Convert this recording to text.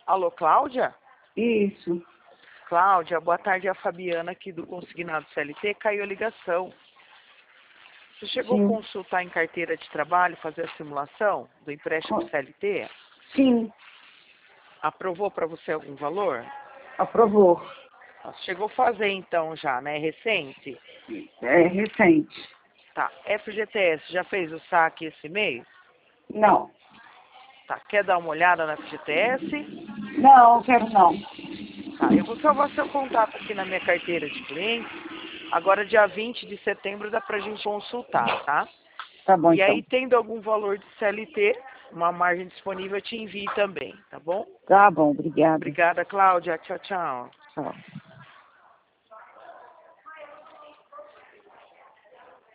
Alô, Cláudia? Isso. Cláudia, boa tarde, é a Fabiana aqui do Consignado CLT, caiu a ligação. Você chegou a Sim. consultar em carteira de trabalho, fazer a simulação do empréstimo CLT? Sim, Aprovou para você algum valor? aprovou. Nossa, chegou a fazer então já, né? Recente? É recente. Tá. FGTS, já fez o saque esse mês? Não. Tá. Quer dar uma olhada na FGTS? Não, quero não. Tá. Eu vou salvar seu contato aqui na minha carteira de clientes. Agora, dia 20 de setembro, dá pra gente consultar, tá? Tá bom, E aí, então. tendo algum valor de CLT, uma margem disponível, eu te envio também, tá bom? Tá bom, obrigada. Obrigada, Cláudia. Tchau, tchau. Tchau.